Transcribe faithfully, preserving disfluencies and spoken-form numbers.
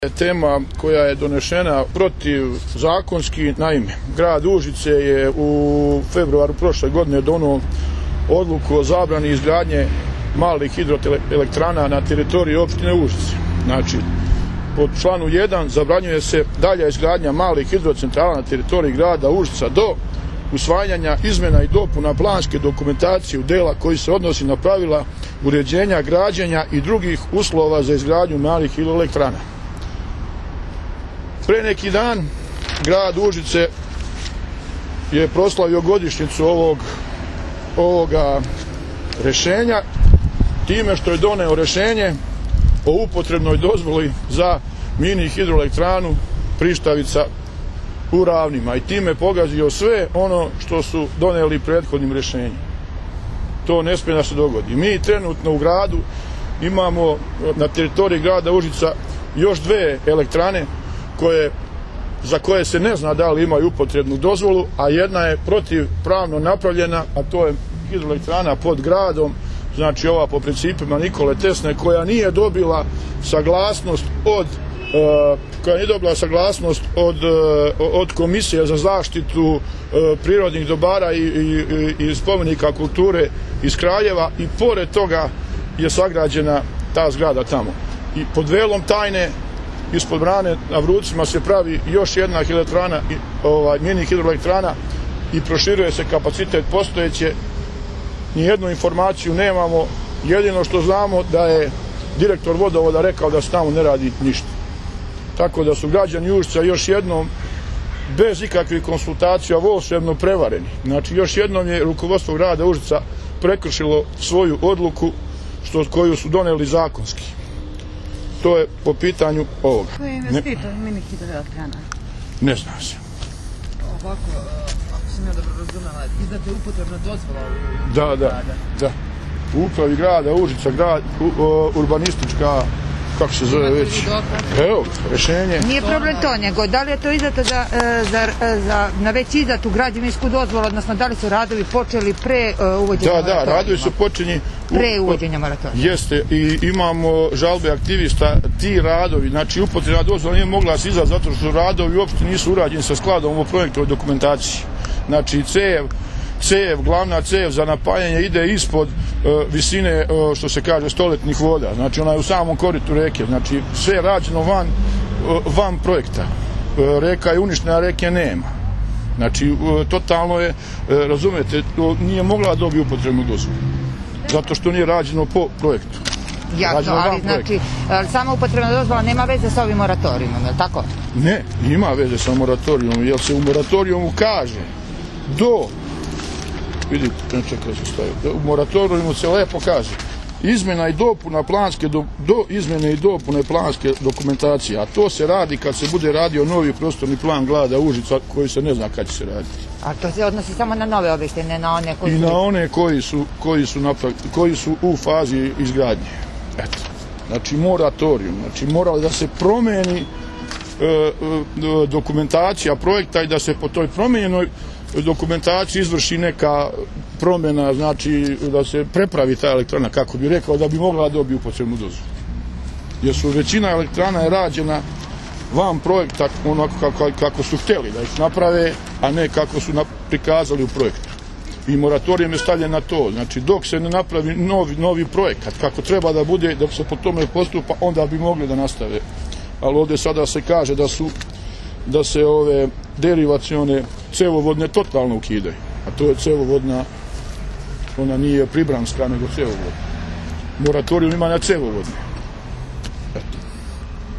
Tema koja je donešena protiv zakonski, naime, grad Užice je u februaru prošle godine donio odluku o zabrani izgradnje malih hidroelektrana na teritoriji opštine Užice. Znači, pod članu jedan zabranjuje se dalja izgradnja malih hidrocentrala na teritoriji grada Užica do usvajanja izmena i dopuna planske dokumentacije u dela koji se odnosi na pravila uređenja, građenja i drugih uslova za izgradnju malih hidroelektrana. Pre neki dan grad Užice je proslavio godišnjicu ovog, ovoga rešenja time što je doneo rešenje o upotrebnoj dozvoli za mini hidroelektranu Prištavica u Ravnima i time pogazio sve ono što su doneli prethodnim rešenjem. To ne smije da se dogodi. Mi trenutno u gradu imamo na teritoriji grada Užica još dve elektrane koje, za koje se ne zna da li imaju upotrebnu dozvolu, a jedna je protivpravno napravljena, a to je hidroelektrana pod gradom, znači ova po principima Nikole Tesle, koja nije dobila saglasnost od uh, koja nije dobila saglasnost od, uh, od Komisije za zaštitu uh, prirodnih dobara i, i, i spomenika kulture iz Kraljeva, i pored toga je sagrađena ta zgrada tamo. I pod velom tajne ispod brane na Vrucima se pravi još jedna hidroelektrana, ovaj, mini hidroelektrana, i proširuje se kapacitet postojeće. Nijednu informaciju nemamo, jedino što znamo da je direktor vodovoda rekao da se tamo ne radi ništa. Tako da su građani Užica još jednom, bez ikakvih konsultacija, volšebno prevareni. Znači, još jednom je rukovodstvo grada Užica prekršilo svoju odluku što, koju su doneli zakonski. To je po pitanju ovoga. Ko je investitor mini hidroelektrana? Ne zna se. Ovako, ako sam ja dobro razumela, izdate upotrebna dozvola u Da, da, da. U upravi grada Užica, grad, urbanistička, kako se zove već? Evo, rešenje. Nije problem to, nego da li je to izdato za, za, za, na već izdatu građevinsku dozvolu, odnosno da li su radovi počeli pre uh, uvođenja moratorija? moratorija? Da, da, radovi su počeli pre uvođenja moratorija. Jeste, i imamo žalbe aktivista, ti radovi, znači upotrebna dozvola nije mogla se izdati zato što radovi uopšte nisu urađeni sa skladom u projektovoj dokumentaciji. Znači, cev, cev, glavna cev za napajanje ide ispod uh, visine, uh, što se kaže, stoletnih voda. Znači, ona je u samom koritu reke. Znači, sve je rađeno van, uh, van projekta. Uh, reka je uništena, reke nema. Znači, uh, totalno je, uh, razumete, to nije mogla dobiti upotrebnu dozvolu. Zato što nije rađeno po projektu. Jasno, ali znači, sama upotrebna dozvola nema veze sa ovim moratorijumom, je li tako? Ne, ima veze sa moratorijumom, jer se u moratorijumu kaže do, vidite, ne čekaj se stavio, u moratorijumu se lepo kaže izmena i dopuna planske, do, do izmene i dopune planske dokumentacije, a to se radi kad se bude radio novi prostorni plan grada Užica, koji se ne zna kad će se raditi. A to se odnosi samo na nove objekte, ne na one koji I su... na one koji su, koji su, naprav... koji su u fazi izgradnje. Eto. Znači, moratorium. Znači, mora da se promeni e, e, dokumentacija projekta i da se po toj promenjenoj dokumentaciji izvrši neka promjena, znači da se prepravi ta elektrana, kako bi rekao, da bi mogla dobiti upotrebnu dozvolu. Jer su većina elektrana je rađena van projekta onako kako, kako su htjeli da ih naprave, a ne kako su prikazali u projektu. I moratorijem je stavljen na to. Znači, dok se ne napravi novi, novi projekat, kako treba da bude, da se po tome postupa, onda bi mogli da nastave. Ali ovdje sada se kaže da su da se ove derivacione cevovodne totalno ukidaju. A to je cevovodna, ona nije pribramska, nego cevovodna. Moratorium ima na cevovodne.